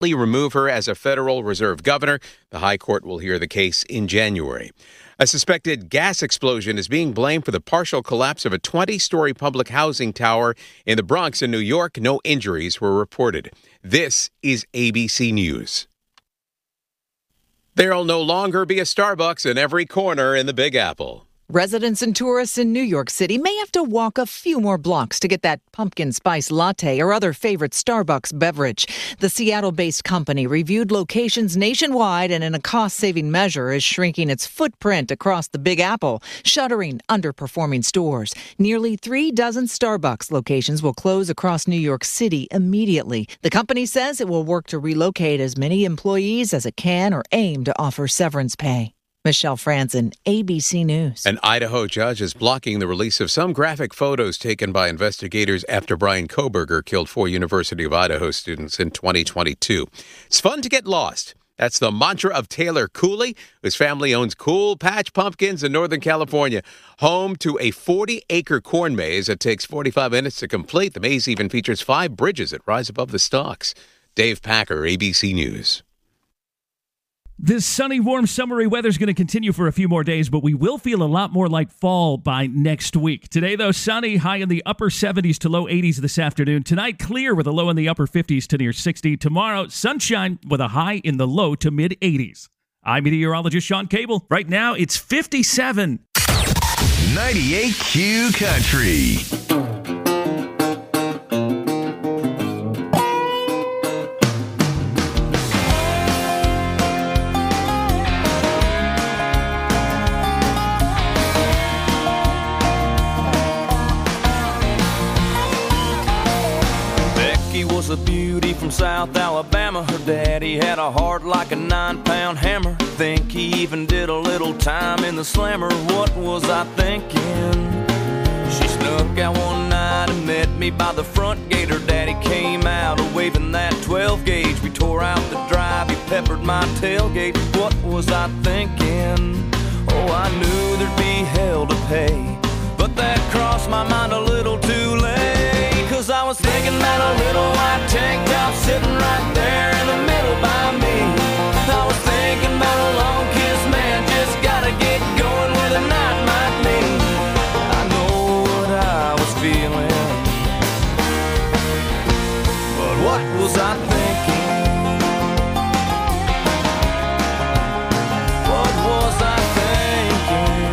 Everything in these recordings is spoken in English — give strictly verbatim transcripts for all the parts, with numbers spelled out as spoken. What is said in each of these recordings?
remove her as a Federal Reserve governor. The High Court will hear the case in January. A suspected gas explosion is being blamed for the partial collapse of a twenty-story public housing tower in the Bronx in New York. No injuries were reported. This is A B C News. There'll no longer be a Starbucks in every corner in the Big Apple. Residents and tourists in New York City may have to walk a few more blocks to get that pumpkin spice latte or other favorite Starbucks beverage. The Seattle-based company reviewed locations nationwide and in a cost-saving measure is shrinking its footprint across the Big Apple, shuttering underperforming stores. Nearly three dozen Starbucks locations will close across New York City immediately. The company says it will work to relocate as many employees as it can or aim to offer severance pay. Michelle Franzen, A B C News. An Idaho judge is blocking the release of some graphic photos taken by investigators after Brian Kohberger killed four University of Idaho students in twenty twenty-two. It's fun to get lost. That's the mantra of Taylor Cooley, whose family owns Cool Patch Pumpkins in Northern California, home to a forty-acre corn maze that takes forty-five minutes to complete. The maze even features five bridges that rise above the stalks. Dave Packer, A B C News. This sunny, warm, summery weather is going to continue for a few more days, but we will feel a lot more like fall by next week. Today, though, sunny, high in the upper seventies to low eighties this afternoon. Tonight, clear with a low in the upper fifties to near sixty. Tomorrow, sunshine with a high in the low to mid eighties. I'm meteorologist Sean Cable. Right now, it's fifty-seven. ninety-eight Q Country. A beauty from South Alabama. Her daddy had a heart like a nine-pound hammer. Think he even did a little time in the slammer. What was I thinking? She snuck out one night and met me by the front gate. Her daddy came out waving that twelve gauge. We tore out the drive, he peppered my tailgate. What was I thinking? Oh, I knew there'd be hell to pay, but that crossed my mind a little too late. Cause I was thinking about a little white tank top sitting right there in the middle by me. I was thinking about a long kiss, man, just gotta get going where the night might lead. I know what I was feeling, but what was I thinking? What was I thinking?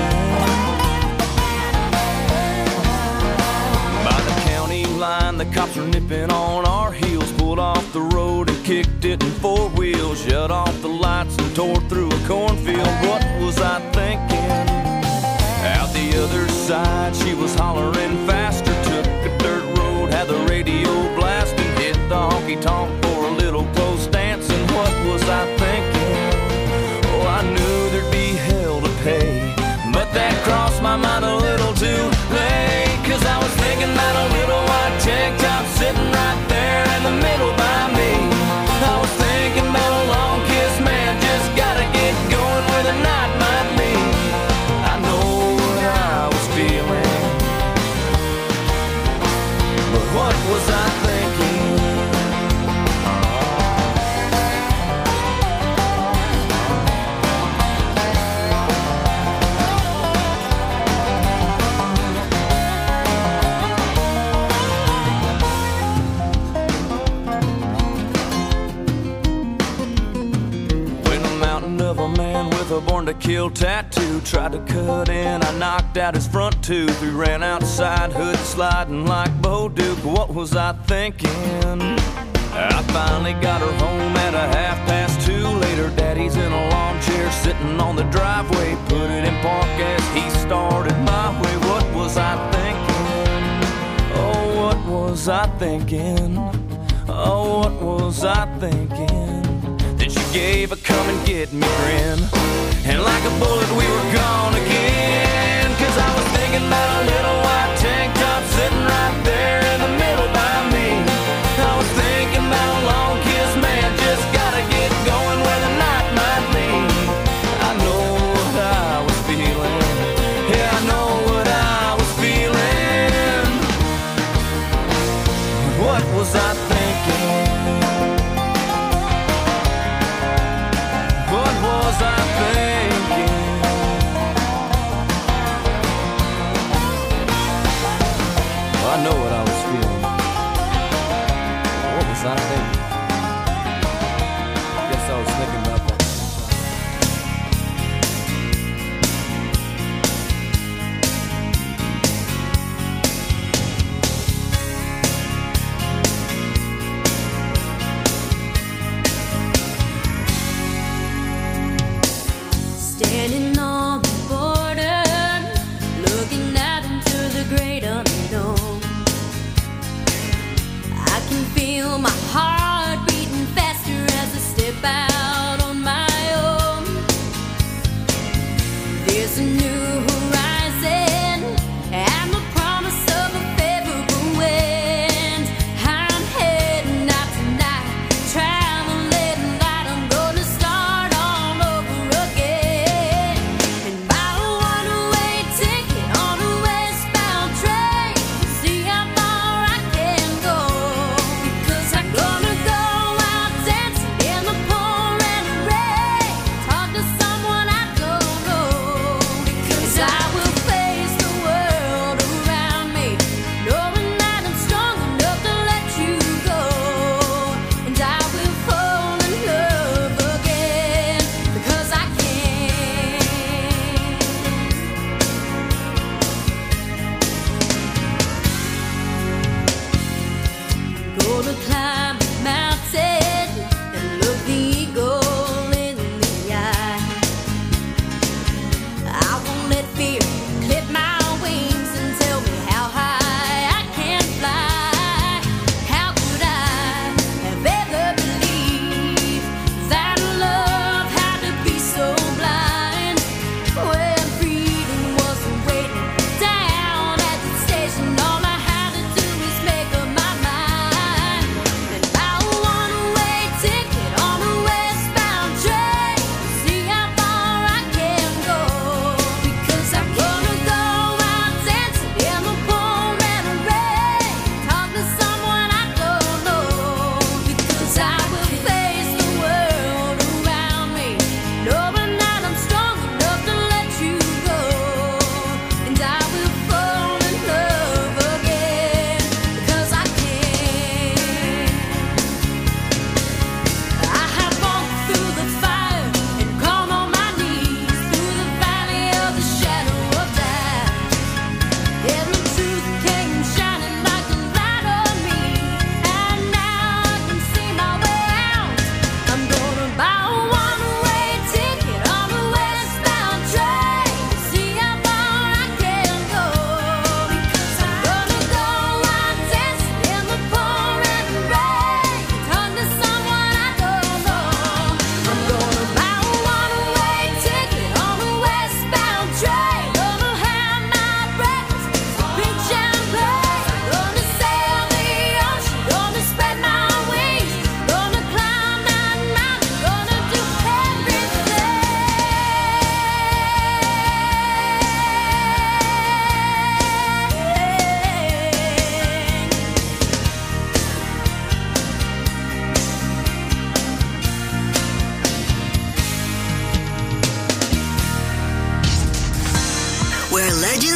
By the county line, the cops were nipping on our heels, pulled off the road and kicked it in four wheels, shut off the lights and tore through a cornfield. What was I thinking? Out the other side, she was hollering faster, took a dirt road, had the radio blasting, hit the honky-tonk for a little close dancing. What was I thinking? Oh, I knew there'd be hell to pay, but that crossed my mind a little too late. Cause I was thinking about a little white tank top sitting right there in the middle by me. I was thinking about a long kiss, man, just gotta get going where the night might lead. I know what I was feeling, but what was I thinking? A born to kill tattoo tried to cut in, I knocked out his front tooth. We ran outside, hood sliding like Bo Duke. What was I thinking? I finally got her home at a half past two. Later, daddy's in a lawn chair sitting on the driveway. Put it in park as he started my way. What was I thinking? Oh, what was I thinking? Oh, what was I thinking? Then she gave a come and get me grin, and like a bullet we were gone again. Cause I was thinking about a little white tank top sitting right there in the middle by me. I was thinking about a long kiss, man, just gotta get going where the night might lead. I know what I was feeling, yeah, I know what I was feeling. What was I thinking?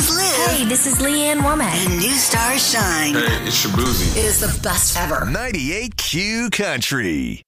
with Liv. Hey, this is Leanne Womack. And New Stars Shine. Hey, it's Shabuzi. It is the best ever. ninety-eight Q Country.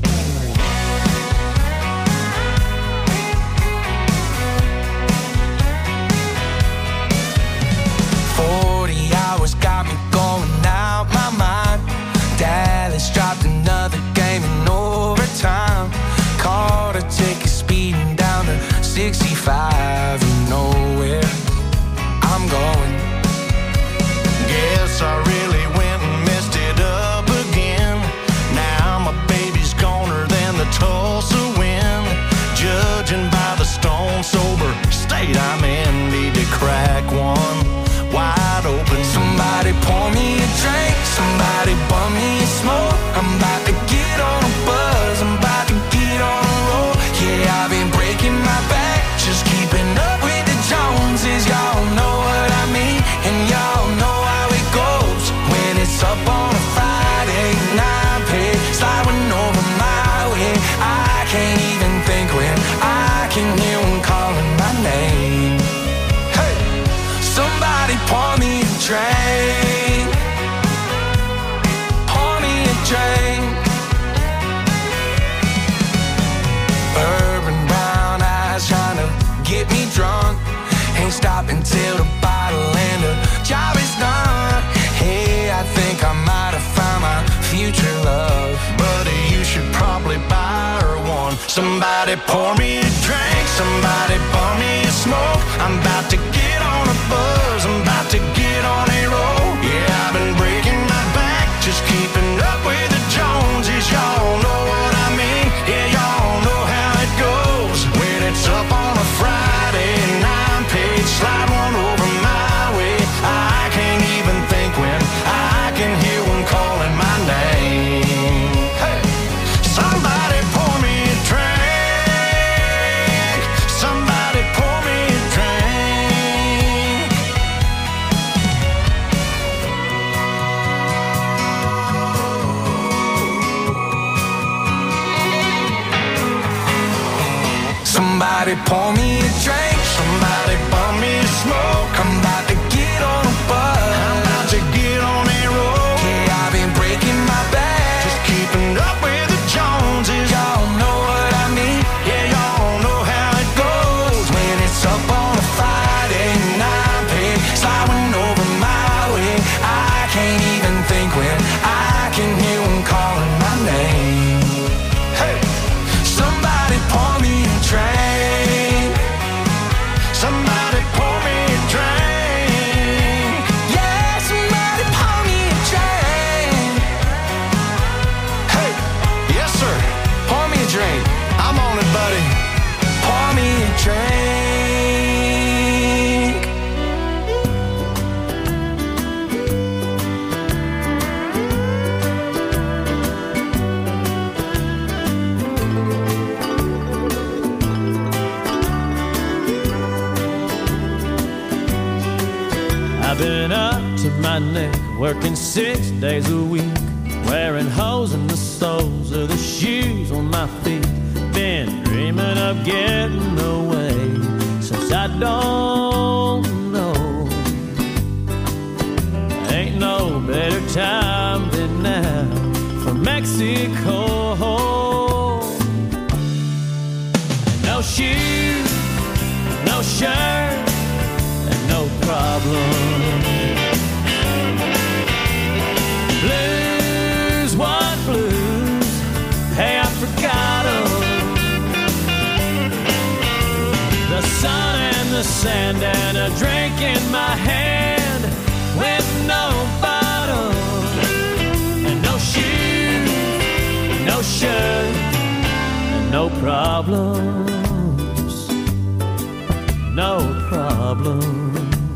forty hours got me going out my mind. Dallas dropped another game in overtime. Caught a ticket speeding down to sixty-five and nowhere I'm going. Guess I really went and messed it up again. Now my baby's goner than the Tulsa wind. Judging by the stone sober state I'm in, need to crack one wide open. Somebody pour me a drink, somebody bum me a smoke. I'm about to get on a buzz, I'm about to get on a roll. Yeah, I've been breaking my back, just keeping up with the Joneses. Y'all know what I mean, and y'all know how it goes. When it's up on a Friday night, pay sliding over my way. I can't even think when I can hear one calling my name. Hey, somebody pour me a drink, pour me a drink. Urban brown eyes trying to get me drunk. Ain't stopping till the bottle and the job is done. Hey, I think I might have found my future love. Buddy, you should probably buy her one. Somebody pour me a drink, somebody pour me a smoke. I'm about to get on a buzz, I'm about to get on a roll. Yeah, I've been breaking my back, just keeping up with the Joneses. Y'all know what I mean, yeah, y'all know how it goes. When it's up on a Friday night, page slide one over my way. I can't even think when I can hear one calling my name. Hey, somebody pour me a drink, somebody pour me a drink. Somebody pour me a drink, somebody bum me a smoke. I'm about to get on a buzz, I'm about to get on a roll. Yeah, I've been breaking my back, Just keeping up with the Joneses. y'all know what I mean, yeah, y'all know how it goes. When it's up on a Friday night, pay sliding over my way. I can't even think when I can hear one calling my name. Hey, somebody pour me a drink, somebody pour me a drink. Yeah, somebody pour me a drink. Hey, yes sir, Pour me a drink. I'm on it, buddy. Pour me a drink. I've been up to my neck, working six days a week, wearing holes in the soles of the shoes on my feet. Been dreaming of getting away since I don't know. Ain't no better time than now for Mexico. No shoes, no shirt, and no problem. Blues, what blues? Hey, I forgot 'em. The sun and the sand and a drink in my hand with no bottle and no shoes, no shirt, and no problems, no problems.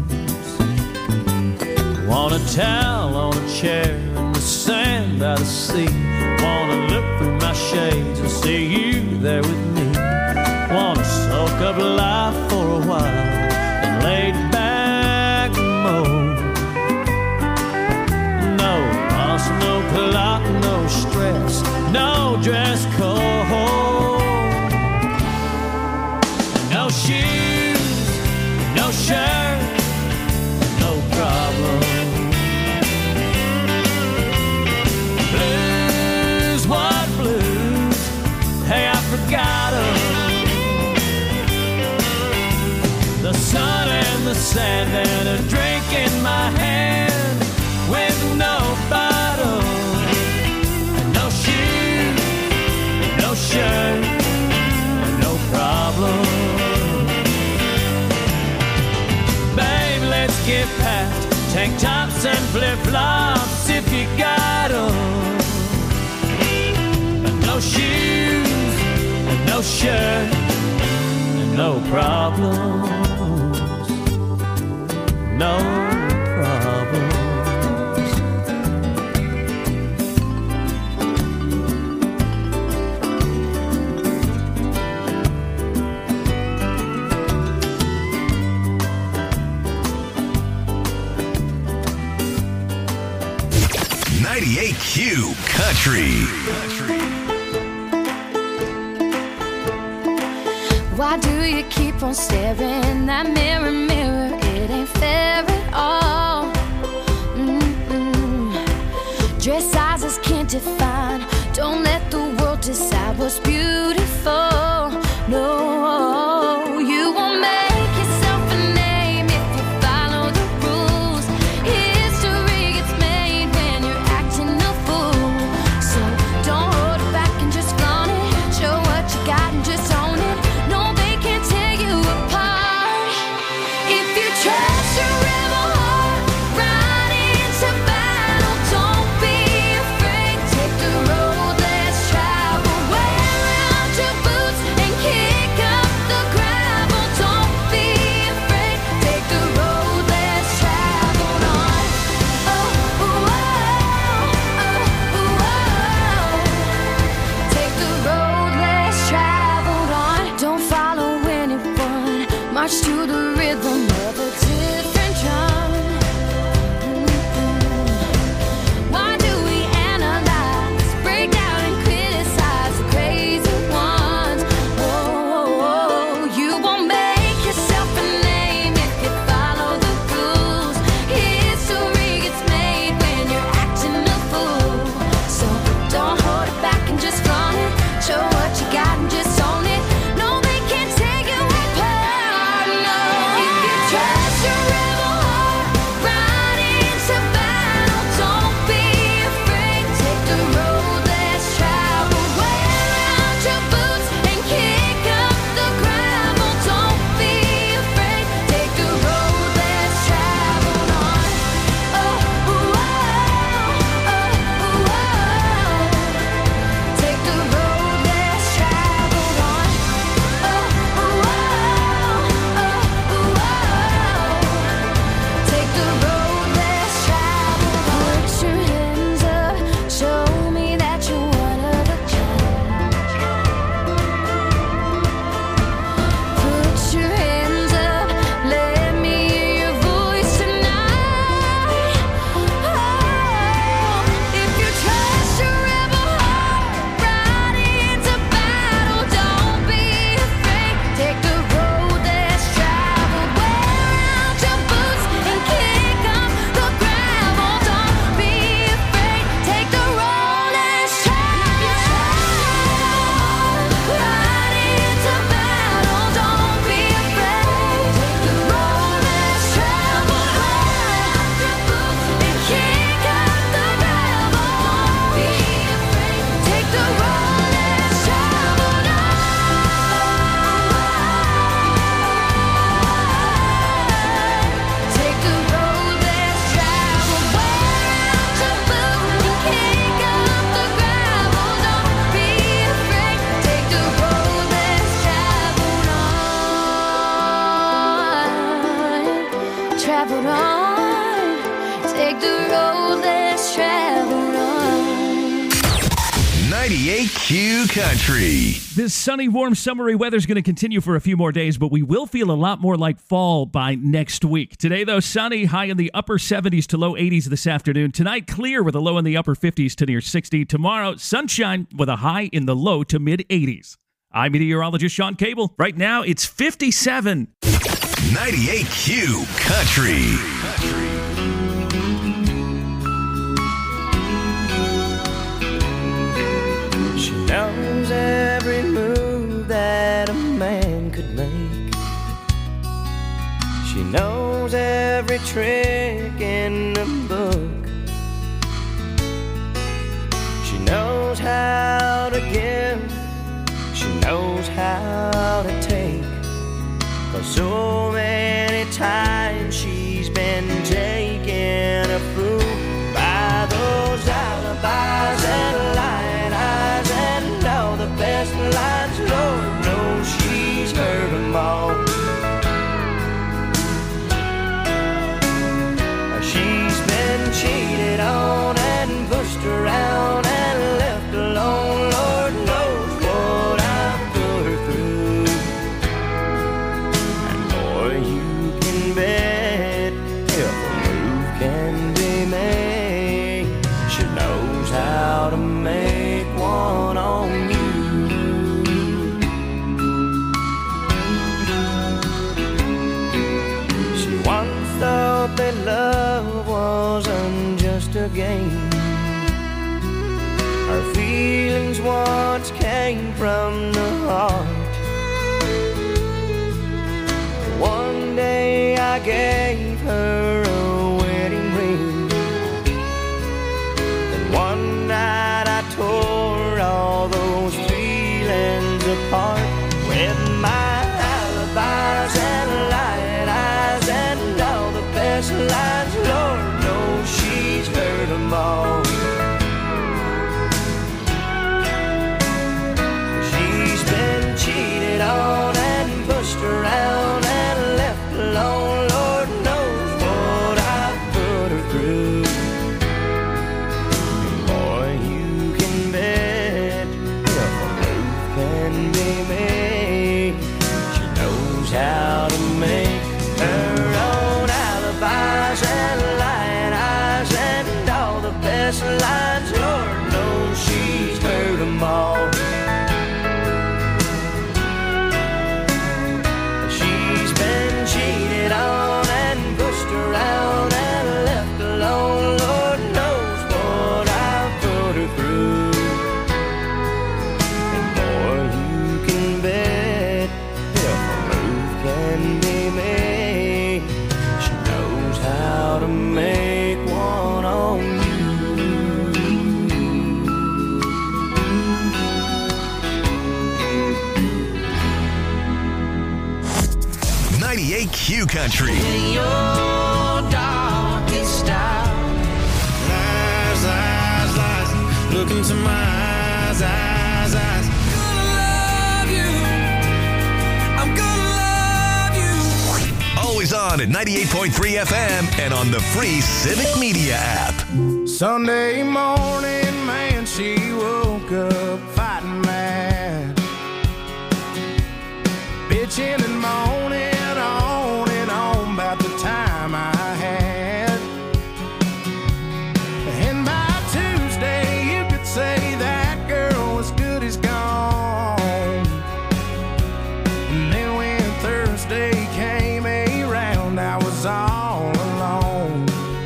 Want a towel on a chair in the sand by the sea. Wanna look through my shades and see you there with me. Wanna soak up life for a while and lay back mode. No loss, no plot, no stress, no dress code. No shoes, no shirt, sand and a drink in my hand with no bottle and no shoes, no shirt, no problem. Babe, let's get past tank tops and flip-flops if you got 'em. No shoes, no shirt, no problems, no problems. ninety-eight Q Country. Why do you keep on staring that mirror, mirror? It ain't fair at all. Mm-mm. Dress sizes can't define. Don't let the world decide what's beautiful. No, you won't make yourself a name if you follow the rules. History gets made when you're acting a fool. So don't hold it back and just flaunt it. Show what you got and just own it. No, they can't tear you apart. If you trust your rebel heart, ride into battle. Don't be afraid. Take the road less traveled. Wear out your boots and kick up the gravel. Don't be afraid. Take the road less traveled on. Oh, oh, oh, oh, oh. Take the road less traveled on. Don't follow anyone. March to the rhythm of a different drum. Mm-mm. Why do we analyze, break down and criticize the crazy ones? Oh, oh, oh. You won't make yourself a name if you follow the rules. History gets made when you're acting a fool. So don't hold it back and just flaunt it. Show what you got and just own it. No, they can't take you apart. No, if you trust your rebel heart, ride into battle. Don't be afraid. Take the road less traveled. Wear out your boots and kick up the gravel. Don't be afraid. Take the road less traveled on. Oh, oh, oh, oh, oh. Take the road less traveled on. Oh, oh, oh, oh, oh. Take the road less traveled on. Put your hands up, show me that you're one of a kind. Put your hands up, let me hear your voice tonight. Oh, if you trust your rebel heart, ride into battle. Don't be afraid. Take the road less traveled. Wear out your boots and kick up the gravel. Don't be afraid. Take the road less traveled. Ride into battle. Don't be afraid. Take the road less traveled. Wear out your boots and kick up the gravel. Don't be afraid. Take the road less traveled. Take the road less traveled. Wear out your boots and kick up the gravel. Don't be afraid. Take the road less traveled on. Traveled on. Take the road less traveled on. ninety-eight Q Country. This sunny, warm, summery weather is going to continue for a few more days, but we will feel a lot more like fall by next week. Today, though, sunny, high in the upper seventies to low eighties this afternoon. Tonight, clear with a low in the upper fifties to near sixty. Tomorrow, sunshine with a high in the low to mid eighties. I'm meteorologist Sean Cable. Right now, it's fifty-seven. ninety-eight Q Country. She knows every move that a man could make. She knows every trick in the book. She knows how to give, she knows how to take. For so many times she's been taken a fool by those alibis and lying eyes and all the best lines. Lord knows she's heard them all. She's been cheated on and pushed around and left alone. Lord knows what I've put her through. And boy, you can bet if a move can be made, she knows how to make one on you. She once thought that love wasn't just a game. Her feelings once came from the heart. One day I gave her a wedding ring, and one night I tore all those feelings apart with my alibis and lying eyes and all the best lines. Lord knows she's heard them all. She's been cheated on and pushed around and left alone. Lord knows what I've put her through. And boy, you can bet if a move can be made, she knows how to make her own alibis and lying eyes and all the best lines. Lord knows she's heard them all. She's been cheated on and pushed around and left alone. Lord knows what I've put her through. And boy, you can bet if a move can be made, she knows how to make one on you. ninety-eight Q Country. In your darkest hour, lies, lies, lies, look into my eyes, eyes, eyes. Gonna love you, I'm gonna love you. Always on at ninety-eight point three F M and on the free Civic Media app. Sunday morning, man, she woke up fighting mad, bitching and moaning on and on about the time I had. And by Tuesday, you could say that girl was good as gone. And then when Thursday came around, I was all alone.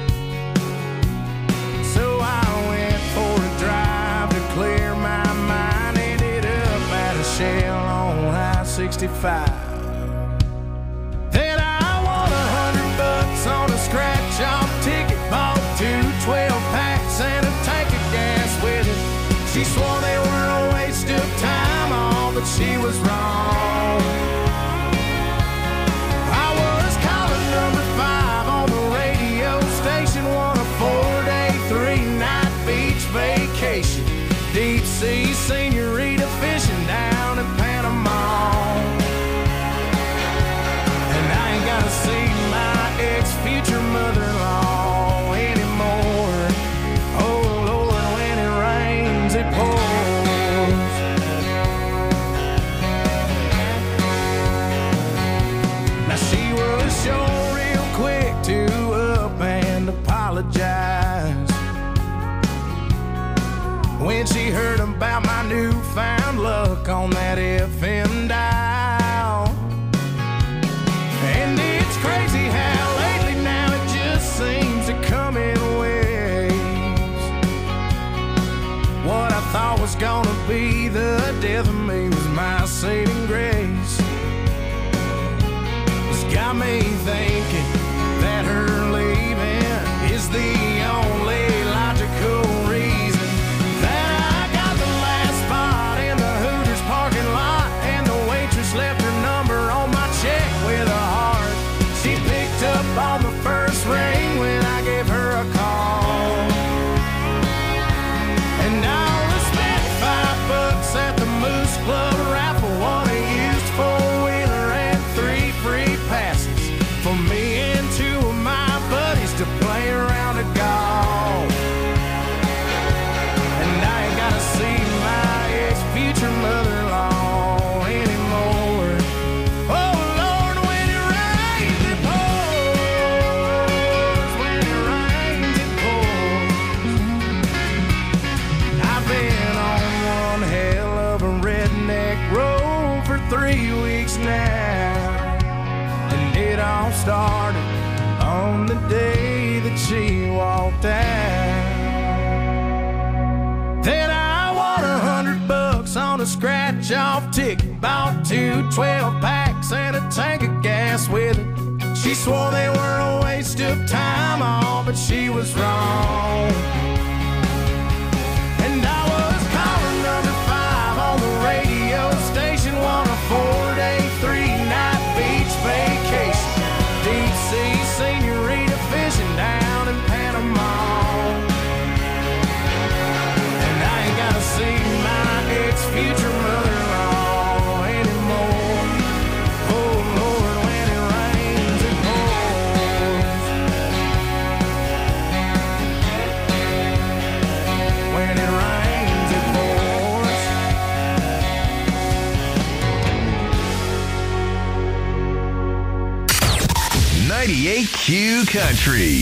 So I went for a drive to clear my mind. Ended up at a Shell on I sixty-five. Then I won a hundred bucks on a scratch-off ticket. Bought two twelve packs and a tank of gas with it. She swore they were a waste of time, all, but she was wrong. I was calling number five on the radio station, won a four-day, three-night beach vacation. Deep sea senorita fishing down in Panama. And I ain't gotta see my ex-future mother-in-law anymore. Oh Lord, when it rains, it pours. Now she was sure real quick to up and apologize when she heard about my newfound luck on that F M dial. And it's crazy how lately now it just seems to come in waves. What I thought was gonna be the death of me was my saving grace. It's got me thinking that her three weeks now, and it all started on the day that she walked out. Then I won a hundred bucks on a scratch-off ticket, bought two twelve packs and a tank of gas with it. She swore they were a waste of time, all, but she was wrong. And I was calling number five on the radio station, won a four-day, three-night beach vacation, deep sea senorita fishing down in Panama. And I ain't gotta see my ex-future mother-in-law anymore. Oh Lord, when it rains it pours. When it rains it pours. ninety-eight Q Country.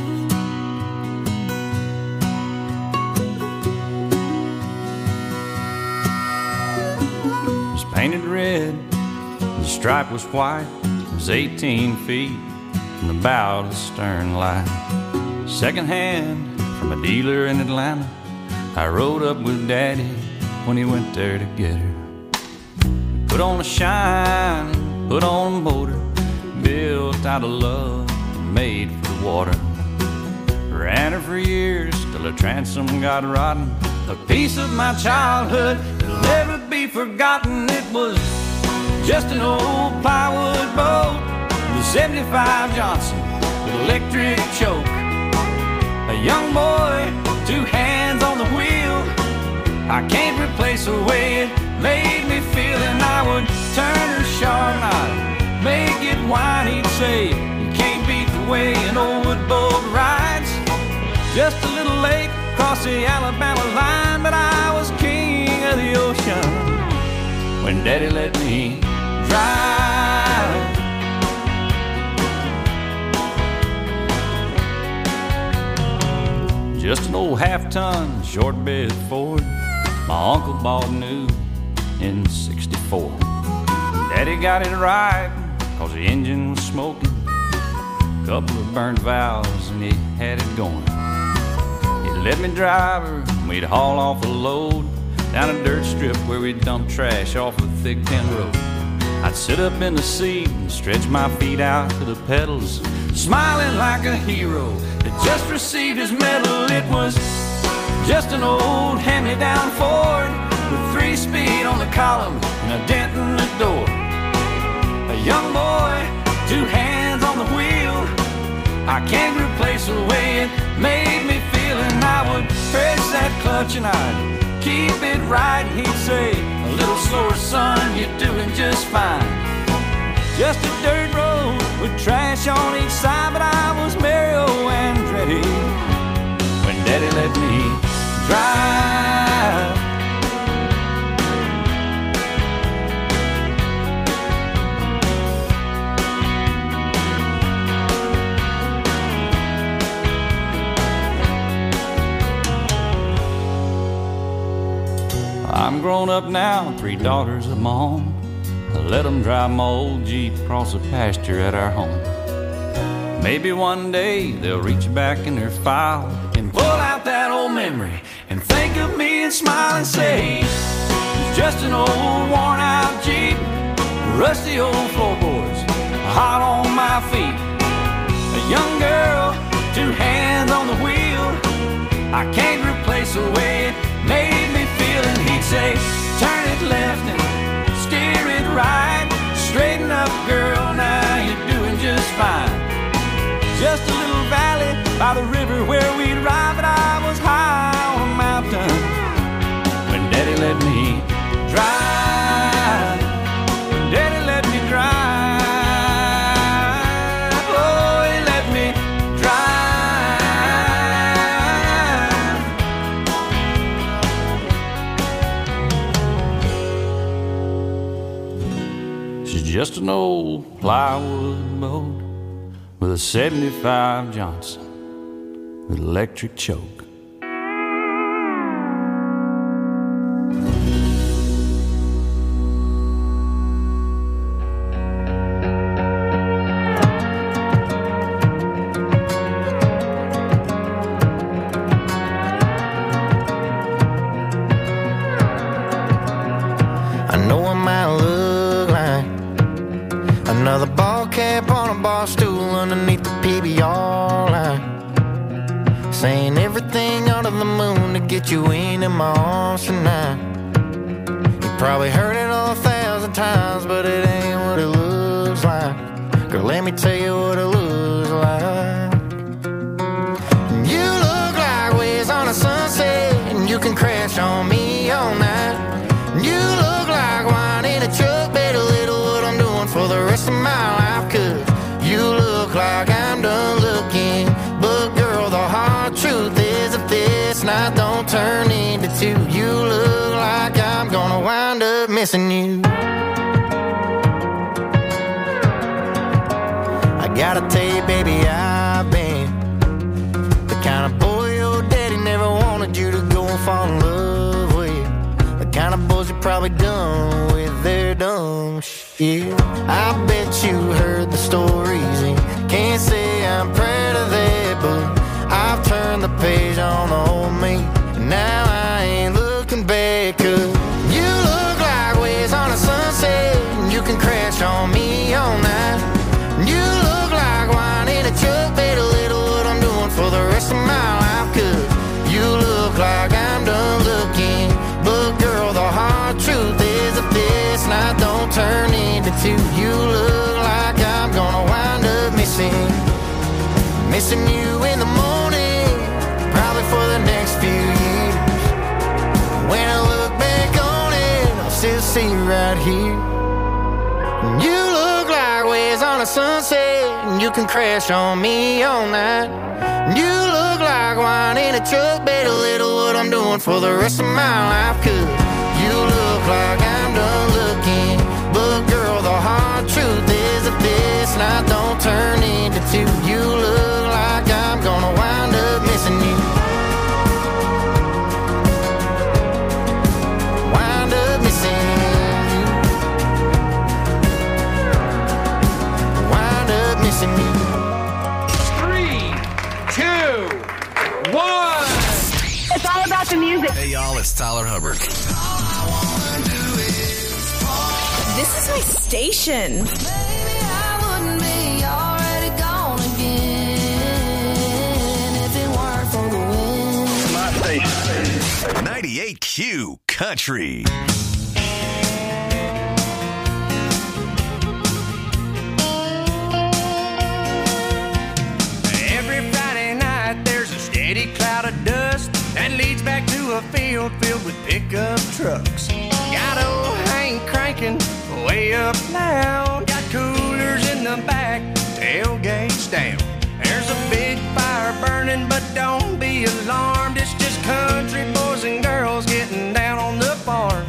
Painted red, the stripe was white. It was eighteen feet from the bow to the stern light. Second hand from a dealer in Atlanta, I rode up with Daddy when he went there to get her. Put on a shine, put on a motor, built out of love, made for the water. Ran her for years till her transom got rotten. A piece of my childhood that'll never be forgotten. It was just an old plywood boat, the seventy-five Johnson with electric choke. A young boy, two hands on the wheel. I can't replace the way it made me feel. And I would turn her sharp and I'd make it whine. He'd say, you can't beat the way an old wood boat rides. Just a little late across the Alabama line, but I was king of the ocean when Daddy let me drive. Just an old half-ton short bed Ford my uncle bought new in sixty-four. Daddy got it right cause the engine was smoking, couple of burned valves and he had it going. He let me drive her and we'd haul off a load down a dirt strip where we'd dump trash off a thick tin road. I'd sit up in the seat and stretch my feet out to the pedals, smiling like a hero that just received his medal. It was just an old hand-me-down Ford with three speed on the column and a dent in the door. A young boy, two hands on the wheel. I can't replace the way it made me feel. And I would press that clutch and I'd keep it right. And he'd say, a little slower, son, you're doing just fine. Just a dirt road with trash on each side, but I was Mario Andretti when Daddy let me drive. I'm grown up now, three daughters of my own. I let them drive my old Jeep across the pasture at our home. Maybe one day they'll reach back in their file and pull out that old memory and think of me and smile and say, it's just an old worn out Jeep, rusty old floorboards, hot on my feet. A young girl, two hands on the wheel. I can't replace the way it made me feel. And he'd say, turn it left and steer it right. Straighten up, girl, now you're doing just fine. Just a little valley by the river where we'd ride, but I was high on a mountain when Daddy let me drive. When Daddy let me drive. Oh, he let me drive. She's just an old plywood boat with a seventy-five Johnson with electric choke. I know I might look like another ball cap on a bar stool underneath the P B R line, saying everything under the moon to get you into my arms tonight. You probably heard it all a thousand times, but it ain't what it looks like. Girl, let me tell you what it looks like. You look like waves on a sunset, and you can crash on me all night. You look like wine in a truck, better little what I'm doing for the rest of my life. Cause you look like I'm done looking, but girl, the hard truth is if this night don't turn into two, you look like I'm gonna wind up missing you. I gotta tell you, baby, I've been the kind of boy your daddy never wanted you to go and fall in love with. The kind of boys you're probably done with their dumb shit. I bet you heard the stories and can't say I'm proud of that, but I've turned the page on the old me, and now I ain't looking back. Cause you look like waves on a sunset, and you can crash on me all night. You look like wine in a truck, better little what I'm doing for the rest of my life. Cause you look like I'm done looking, but girl, the hard truth is if this night don't turn into two, you look like I'm gonna wind up missing Missing you in the morning, probably for the next few years. When I look back on it, I'll still see you right here. You look like waves on a sunset, and you can crash on me all night. You look like wine in a truck, better little what I'm doing for the rest of my life. Cause you look like I'm done looking, but girl, the hard truth is if this night don't turn into two, you look like I'm gonna wind up missing you. Wind up missing you. Wind up missing you. Three, two, one. It's all about the music. Hey y'all, it's Tyler Hubbard. This is my station. ninety-eight Q Country. Every Friday night there's a steady cloud of dust that leads back to a field filled with pickup trucks. Got old Hank cranking way up loud. Got coolers in the back, tailgates down. There's a big fire burning, but don't be alarmed. It's just country boys and girls getting down on the farm.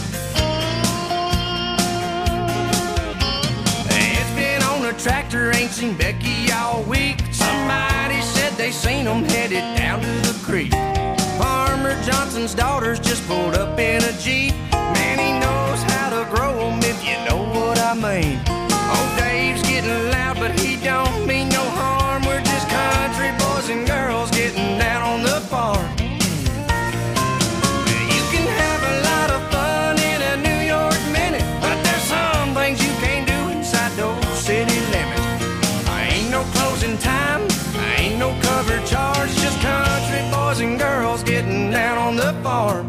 It's been on a tractor, ain't seen Becky all week. Somebody said they seen them headed down to the creek. Farmer Johnson's daughters just pulled up in a Jeep. Man, he knows how to grow them, if you know what I mean. Old Dave's getting loud, but he don't mean no harm. We're just country boys and girls getting down on the farm. You can have a lot of fun in a New York minute, but there's some things you can't do inside those city limits. I ain't no closing time, I ain't no cover charge, just country boys and girls getting down on the farm.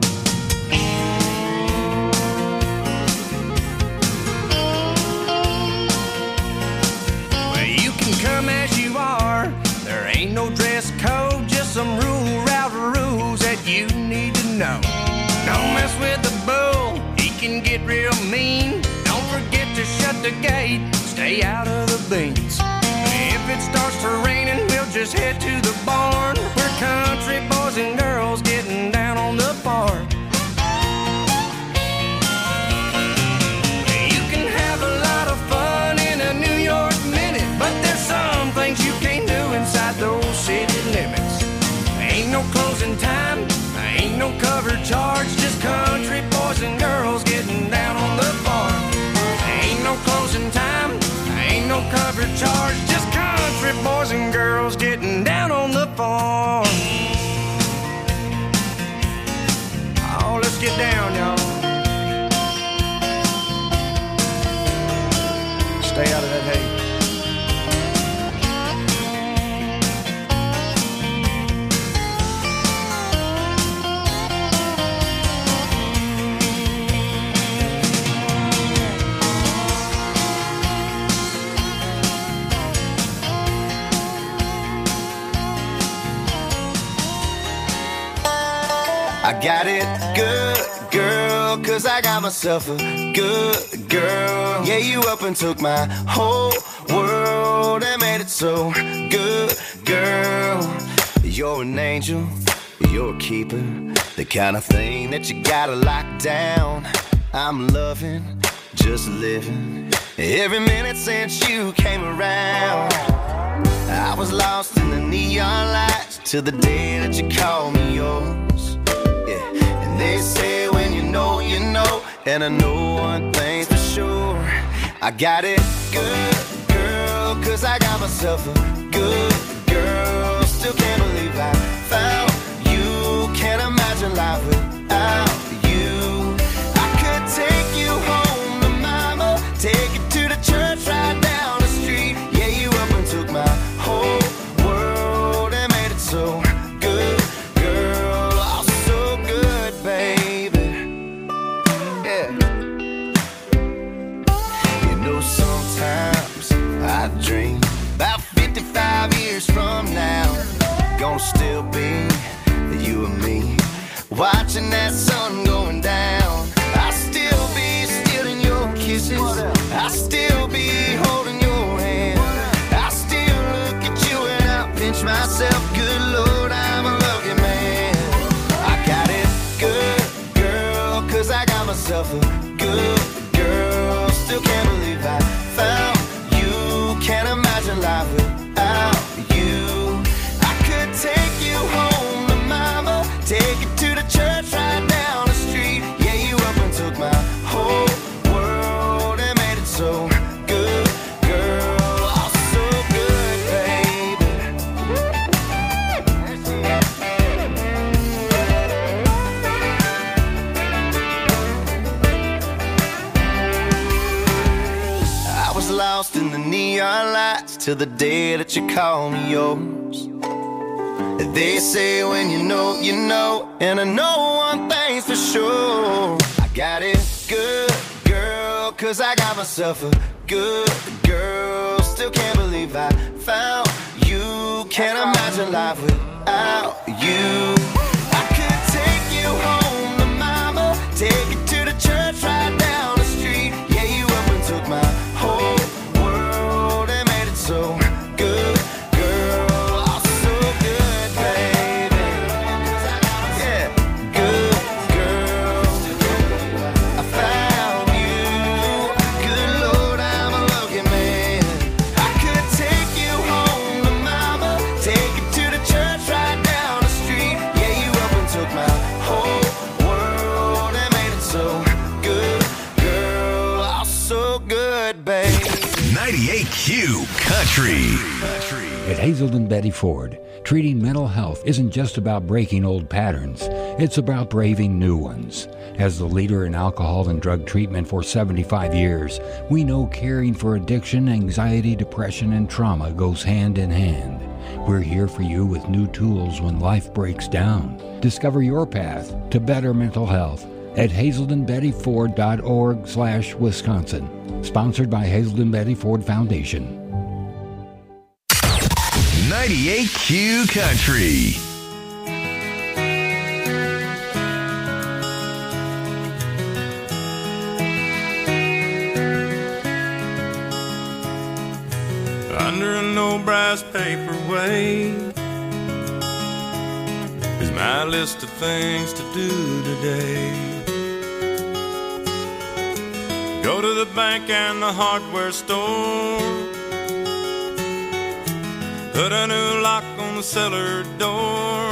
Come as you are, there ain't no dress code, just some rule route rules that you need to know. Don't mess with the bull, he can get real mean. Don't forget to shut the gate, stay out of the beans. If it starts to raining, we'll just head to the barn. We're country boys and girls getting down on the farm. You can have a lot of fun in a New York minute, but there's some things you can't do inside those city limits. Ain't no closing time, ain't no cover charge, just country boys and girls getting down on the farm. Ain't no closing time, ain't no cover charge, just country boys and girls getting down on the farm. Oh, let's get down, y'all. got it good, girl, cause I got myself a good girl. Yeah, you up and took my whole world and made it so good, girl. You're an angel, you're a keeper, the kind of thing that you gotta lock down. I'm loving, just living, every minute since you came around. I was lost in the neon lights till the day that you called me yours. Yeah, and they say when you know, you know, and I know one thing's for sure. I got it good, girl, cause I got myself a good girl. Still can't believe I found you. Can't imagine life without you. I could take you home to mama, take you to the church right down the street. Yeah, you up and took my whole world and made it so good, girl. Oh, so good, baby. Yeah. You know, sometimes I dream about fifty-five years from now, gonna still be you and me, watching that sun going down. I'll still be stealing your kisses, I'll still be holding your hand. I'll still look at you and I'll pinch myself. Good Lord, I'm a lucky man. I got it good, girl, cause I got myself a good girl. Still can't believe I found you. Can't imagine life without you. I could take you home to mama, take you to the church right down the street. Yeah, you up and took my whole world and made it so good, girl. Oh, so good, baby. I was lost in the neon lights till the day that you called me yours. They say when you know, you know, and I know one thing's for sure. I got it good, girl, cause I got myself a good girl. Still can't believe I found you. Can't imagine life without you. I could take you home to mama, take you to the church right down the street. Yeah, you up and took my whole world and made it so good, girl. Oh, so good, baby. Yeah, good girl. I found you. Good Lord, I'm a lucky man. I could take you home to mama, take you to the church right down the street. Yeah, you up and took my whole world and made it so good, girl. Oh, so good, baby. ninety-eight Q Country. At Hazelden Betty Ford, treating mental health isn't just about breaking old patterns, it's about braving new ones. As the leader in alcohol and drug treatment for seventy-five years, we know caring for addiction, anxiety, depression, and trauma goes hand in hand. We're here for you with new tools when life breaks down. Discover your path to better mental health at hazelden betty ford dot org slash Wisconsin. Sponsored by Hazelden Betty Ford Foundation. ninety-eight Q Country. Under an old brass paperweight is my list of things to do today. Go to the bank and the hardware store, put a new lock on the cellar door.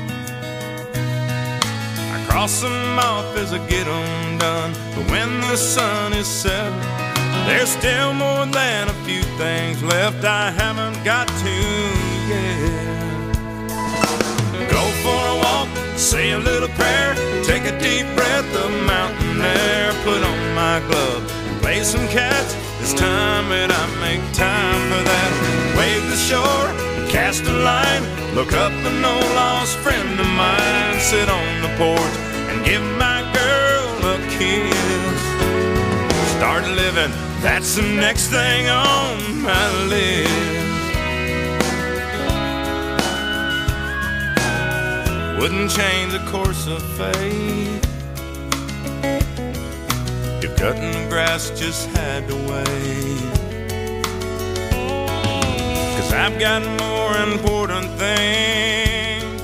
I cross them off as I get them done, but when the sun is set, there's still more than a few things left I haven't got to yet. Go for a walk, say a little prayer, take a deep breath of mountain air, put on my glove and play some catch. It's time that I make time for that. Wave the shore, cast a line, look up an old lost friend of mine, sit on the porch and give my girl a kiss. Start living, that's the next thing on my list. wouldn't change the course of fate. If cutting the grass just had to wait. Cause I've got more important things,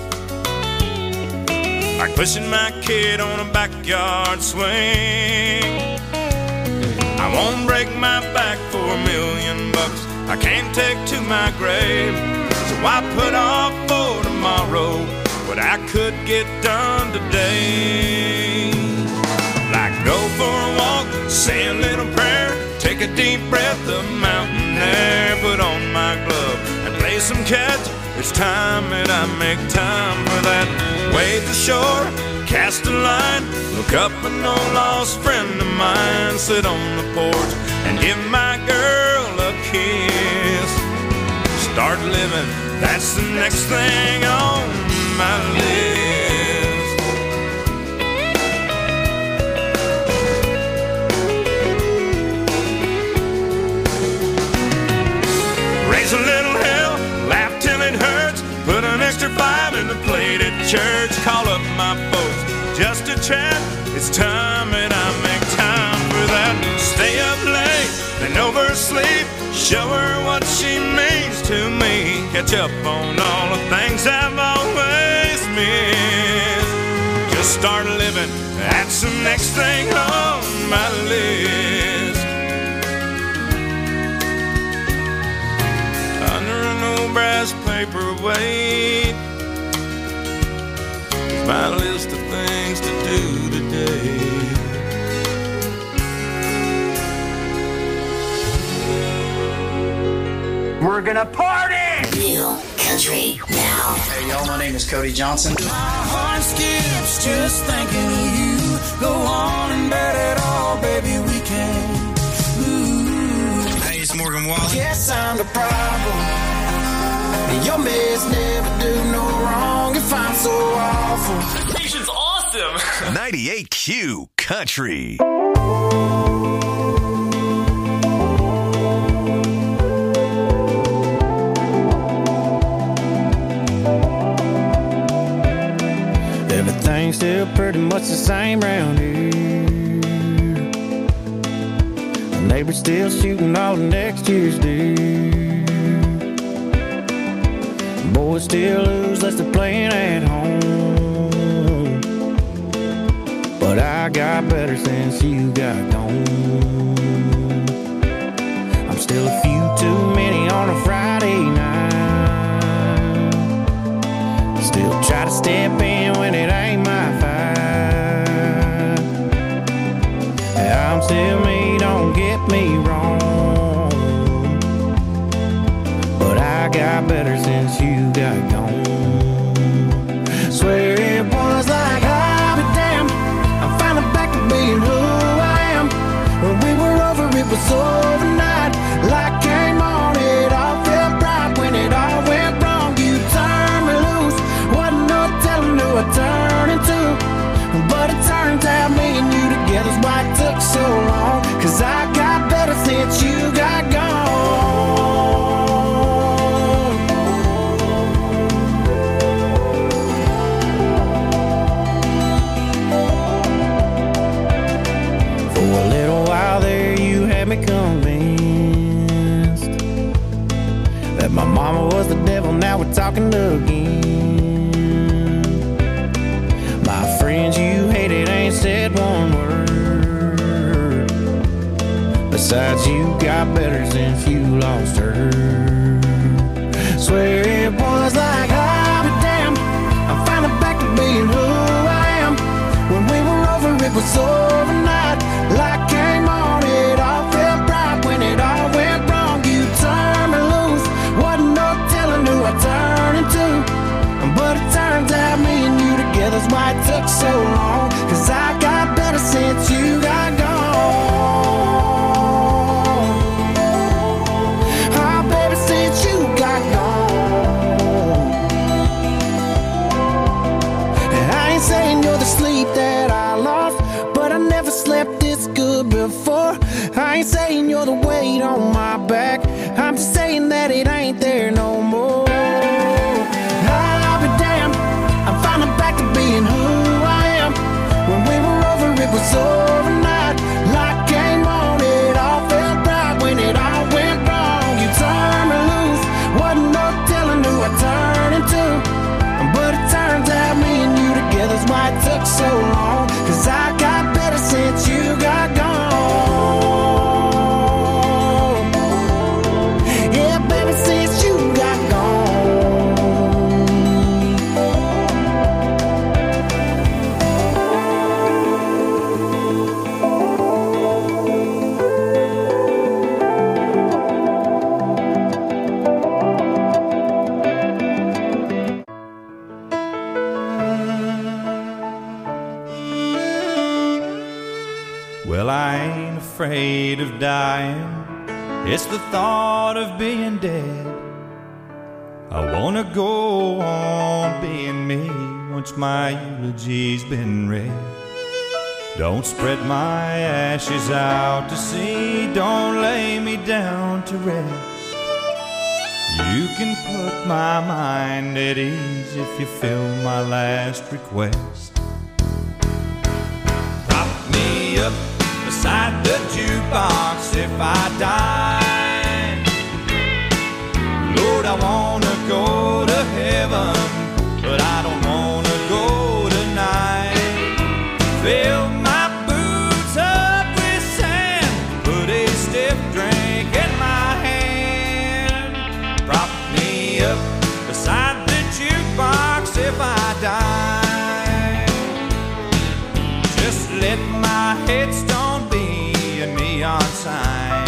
like pushing my kid on a backyard swing. I won't break my back for a million bucks I can't take to my grave. So I put off for tomorrow what I could get done today. Like go for a walk, say a little prayer, take a deep breath of mountain air, put on my glove and play some catch. It's time that I make time for that. Wade the shore, cast a line, look up an old lost friend of mine, sit on the porch and give my girl a kiss. Start living, that's the next thing on my list. Raise a little hell, laugh till it hurts, put an extra five in the plate at church, call up my folks just to chat. It's time that I make time for that. Stay up late, then oversleep, show her what she means to me, catch up on all the things I've always missed. Just start living, that's the next thing on my list. Under an old brass paperweight, my list of things to do today. We're gonna party! Real country now. Hey y'all, my name is Cody Johnson. My heart skips just thinking of you. Go on and bet it all, baby, we can. Ooh. Hey, it's Morgan Wallen. Guess I'm the problem. Your mess never do no wrong if I'm so awful. Nation's awesome. ninety-eight Q Country. Everything's still pretty much the same round here. The neighbor's still shooting all the next year's deer. Boys still lose unless they're playing at home. But I got better since you got gone. I'm still a few too many on a Friday night. Still try to step in when it ain't my fight. I'm still me, don't get me wrong, but I got better since you got gone. Swear it was like I'll be damned, I'm finally back to being who I am. When we were over, it was overnight. Light came on, it all felt bright. When it all went wrong, you turned me loose. Wasn't no telling who I turned into, but it turns out me and you together's why it took so long. Cause I got better since you got gone. Convinced that my mama was the devil, now we're talking again. My friends you hated ain't said one word. Besides, you got better since you lost her. Swear it was like I'll be damned, I'm finally back to being who I am. When we were over, it was overnight. Light came on, it all felt bright. When it all went wrong, you turned me loose. Wasn't no telling who I turned into, but it turns out me and you together's why it took so long. Cause I got better since you got gone. Oh baby, since you got gone. I ain't saying you're the sleep that I lost, but I never slept this good before. I ain't saying you're the weight on my back, I'm just saying that it ain't there no more. I'll be damned, I'm finally back afraid of dying. It's the thought of being dead. I wanna go on being me once my eulogy's been read. Don't spread my ashes out to sea, don't lay me down to rest. You can put my mind at ease if you fill my last request. Prop me up beside the jukebox if I die. Lord, I wanna go to heaven, but I don't wanna go tonight. Fill my boots up with sand, put a stiff drink in my hand. Prop me up beside the jukebox if I die. Just let my headstone be a neon sign.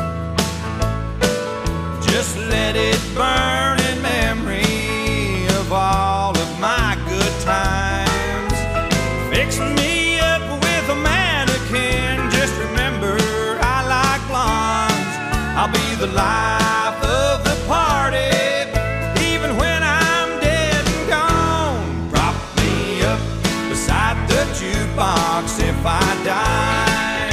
Just let it burn in memory of all of my good times. Fix me up with a mannequin. Just remember I like blondes. I'll be the life of the party, even when I'm dead and gone. Prop me up beside the jukebox if I die.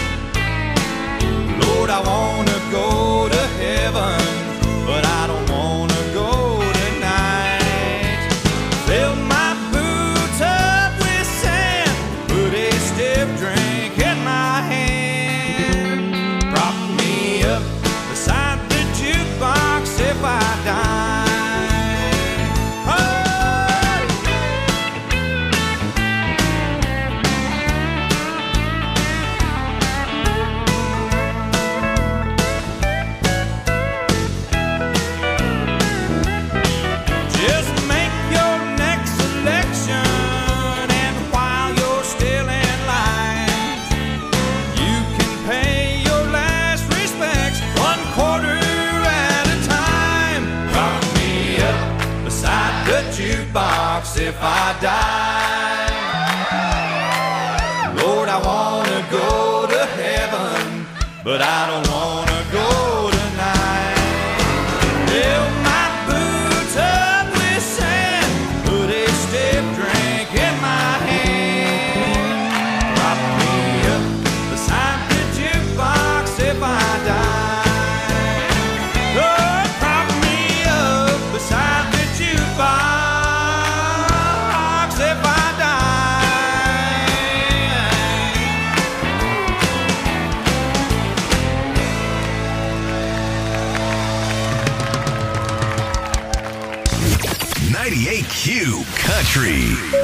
Lord, I wanna go to heaven, but I don't wanna go tonight. Fill my boots up with sand, put a stiff drink in my hand. Prop me up beside the jukebox if I die. Just make your next selection, and while you're still in line, you can pay your last respects one quarter at a time. Prop me up beside the jukebox if I die. Lord, I wanna go to heaven, but I don't wanna go tonight. Fill my boots up with sand, put a stiff drink in my hand. Prop me up beside the jukebox if I die. Lord, prop me up beside the jukebox if I ninety-eight Q Country.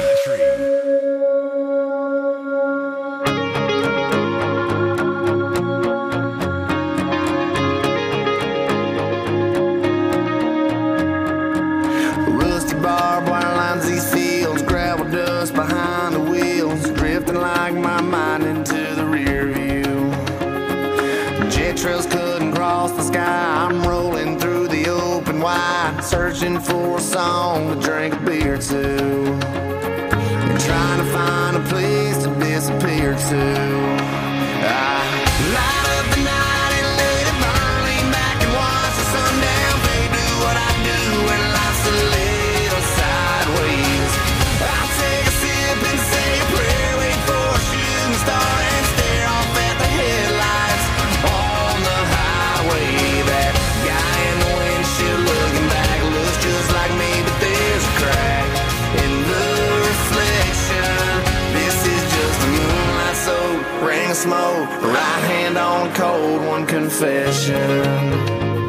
Rusty barbed wire lines these fields, gravel dust behind the wheels, drifting like my mind into the rear view. Jet trails couldn't cross the sky, I'm rolling through the open wide, searching for a song to drink a beer to, and trying to find a place to disappear to. I light up the night and let it burn, lean back and watch the sundown fade, do what I do when life's a little sideways. I'll take a sip and say a prayer, wait for a shooting star and stare off at the headlights on the highway. That guy in the windshield looking back looks just like me, but there's a crack in the reflection. This is just a moonlight soak, ring of smoke, right hand on cold, one confession.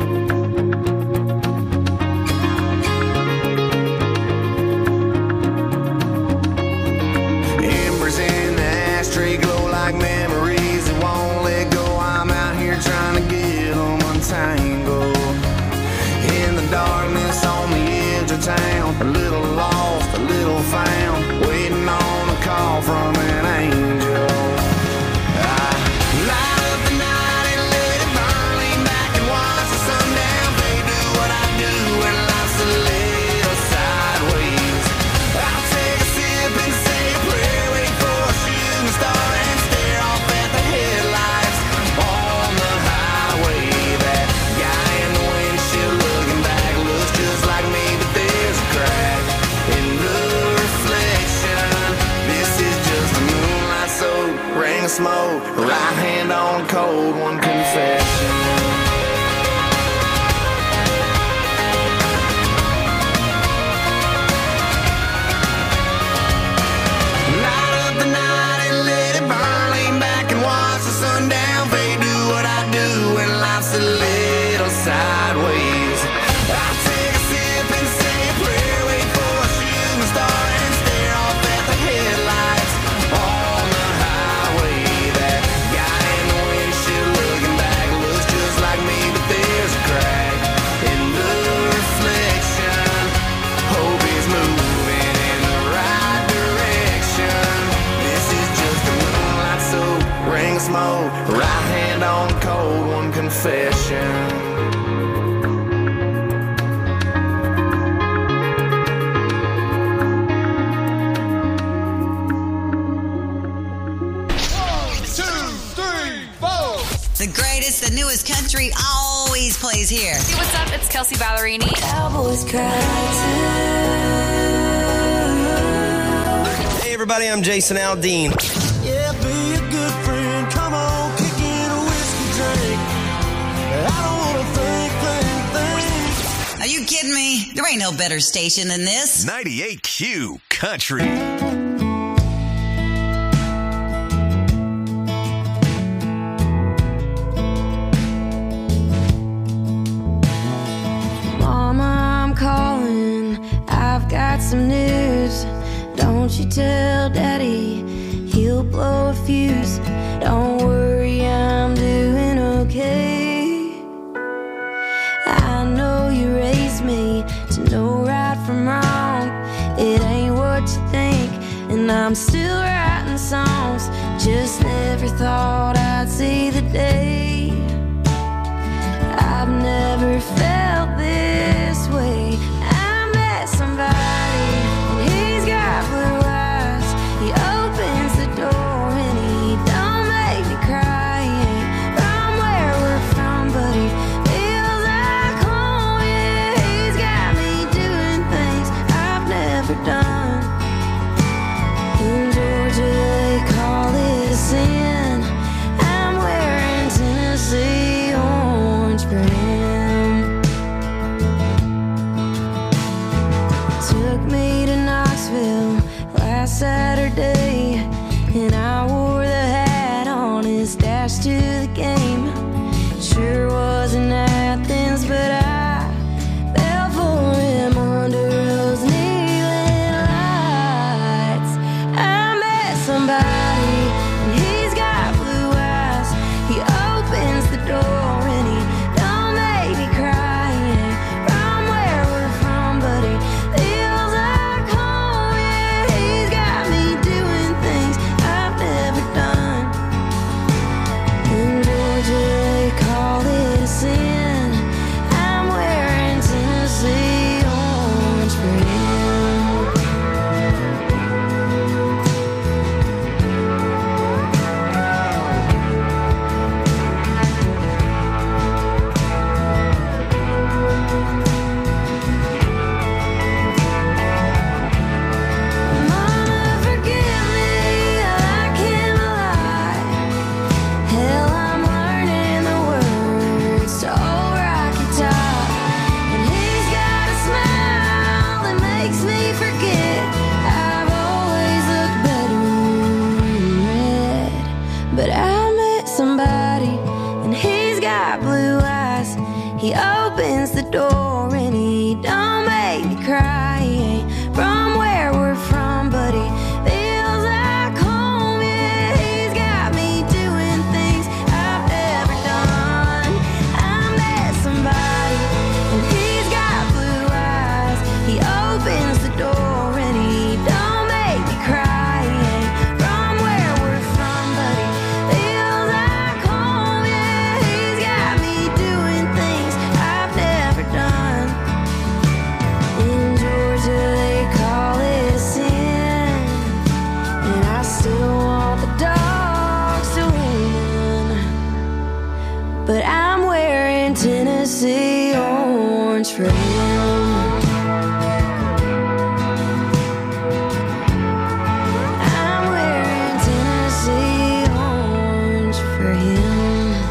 Embers in the ashtray glow like memories that won't let go. I'm out here trying to get them untangled. In the darkness on the edge of town, a little lost, a little found, waiting on a call from an angel. I light up the night and let it burn, lean back and watch the sundown fade, do what I do when life's a little sideways. I'll take a sip and say a prayer, wait for a shooting star and stare off at the headlights cold one confession. Light up the night and let it burn. Lay back and watch the sundown fade. Do what I do when life's a little sideways. I take a sip and say a prayer, wait for a shooting star and stare off at the headlights on the highway. That guy in the windshield looking back looks just like me, but there's a crack in the reflection. Hope he's moving in the right direction. This is just a moonlight soak, ring of smoke, right hand on cold one confession. The greatest, the newest country always plays here. Hey, what's up? It's Kelsey Ballerini. Cowboys cry Hey everybody, I'm Jason Aldean. Yeah, be a good friend. Come on, kick in a whiskey drink. I don't wanna think, think, think. Are you kidding me? There ain't no better station than this. ninety-eight Q Country. Got some news. Don't you tell Daddy, he'll blow a fuse. Don't worry, I'm doing okay. I know you raised me to know right from wrong. It ain't what you think, and I'm still writing songs. Just never thought I'd see the day. I've never felt this way. I met somebody. Saturday, and I wore the hat on his dash to the game. Sure wasn't Athens, but I fell for him under those neon lights. I met somebody, and he's got blue eyes. He opens the door and he don't make me cry. He ain't from where we're from, but he feels like home. Yeah, he's got me doing things I've never done. In Georgia they call it a sin. I'm wearing Tennessee orange for him. Mama, forgive me, I can't lie. Hell, I'm learning the words to Old Rocky Top. And he's got a smile that makes me forget I've always looked better in red. But I met somebody, and he's got blue eyes. He opens the door and he don't make me cry. He ain't from where we're from, but he feels like home. Yeah, he's got me doing things I've never done. I met somebody, and he's got blue eyes. He opens the door and he don't make me cry. He ain't from where we're from, but he feels like home. Yeah, he's got me doing things I've never done. In Georgia they call it a sin, and I still want the dogs to win. But I'm wearing Tennessee orange for him. I'm wearing Tennessee orange for him.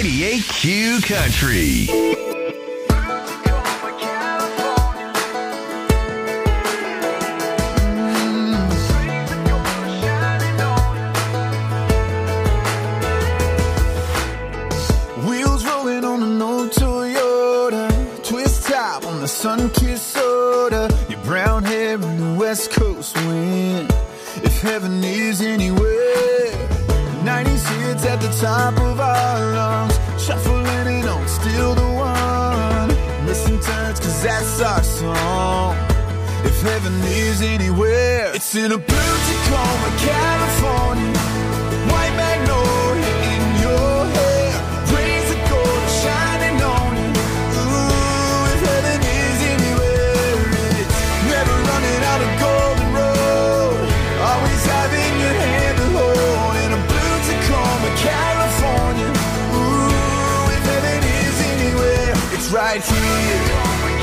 ninety-eight Q Country. Wheels rolling on an old Toyota, twist top on the sun-kissed soda, your brown hair in the West Coast wind. If heaven is anywhere, nineties hits at the top of our lungs, shuffling it on, still the one. Missing turns, cause that's our song. If heaven is anywhere, it's in a blue Tacoma, California, white magnolia in your hair, rays of gold shining on you. Ooh, if heaven is anywhere, it's never running out of golden road, always having your hand to hold in a blue Tacoma, California. Ooh, if heaven is anywhere, it's right here.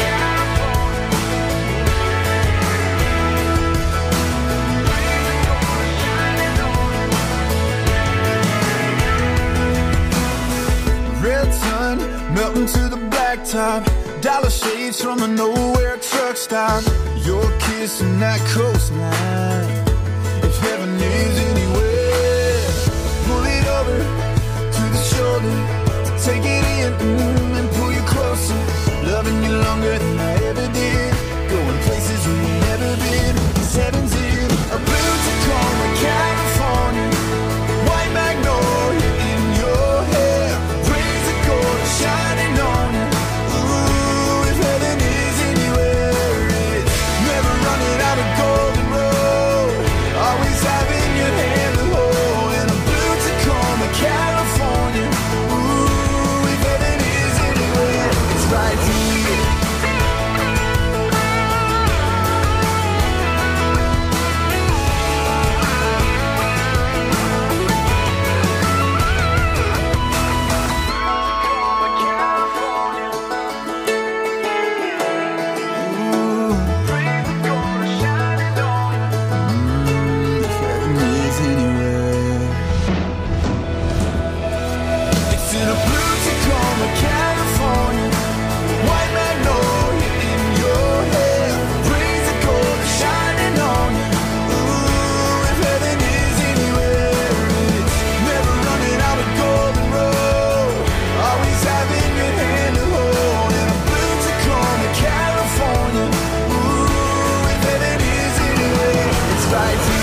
Red sun melting to the blacktop, dollar shades from a nowhere truck stop. Your kiss and that coastline. If heaven is anywhere, pull it over to the shoulder, take it in mm, and pull you closer. Loving you longer than I ever did, going places we've never been. Cause heaven's in a blue Tacoma, California, white magnolia in your hair, rays of gold shining on you. Ooh, if heaven is anywhere, it's never running out of golden road, always having your hand to hold in a blue Tacoma, California. Ooh, if heaven is anywhere, it's right here. It's in a blue Tacoma, California, white magnolia in your hair, rays of gold shining on you. Ooh, if heaven is anywhere, it's never running out of golden road, always having your hand to hold in a blue Tacoma, California. Ooh, if heaven is anywhere, it's right here.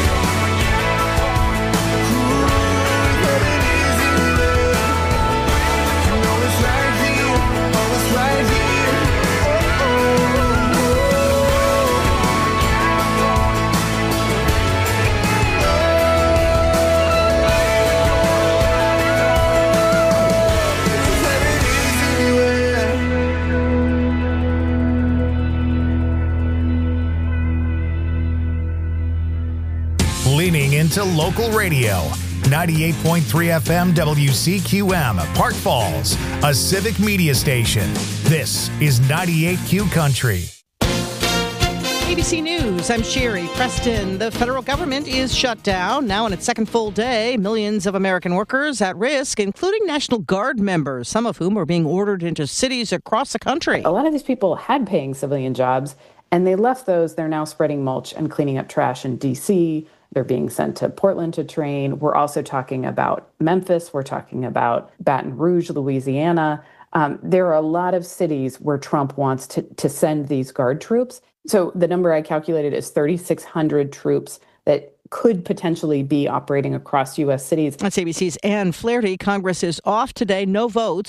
Leaning into local radio. ninety-eight point three F M W C Q M, Park Falls, a civic media station. This is ninety-eight Q Country. A B C News, I'm Sherry Preston. The federal government is shut down now on its second full day. Millions of American workers at risk, including National Guard members, some of whom are being ordered into cities across the country. A lot of these people had paying civilian jobs, and they left those. They're now spreading mulch and cleaning up trash in D C. They're being sent to Portland to train. We're also talking about Memphis. We're talking about Baton Rouge, Louisiana. Um, there are a lot of cities where Trump wants to, to send these Guard troops. So the number I calculated is thirty-six hundred troops that could potentially be operating across U S cities. That's A B C's Ann Flaherty. Congress is off today. No votes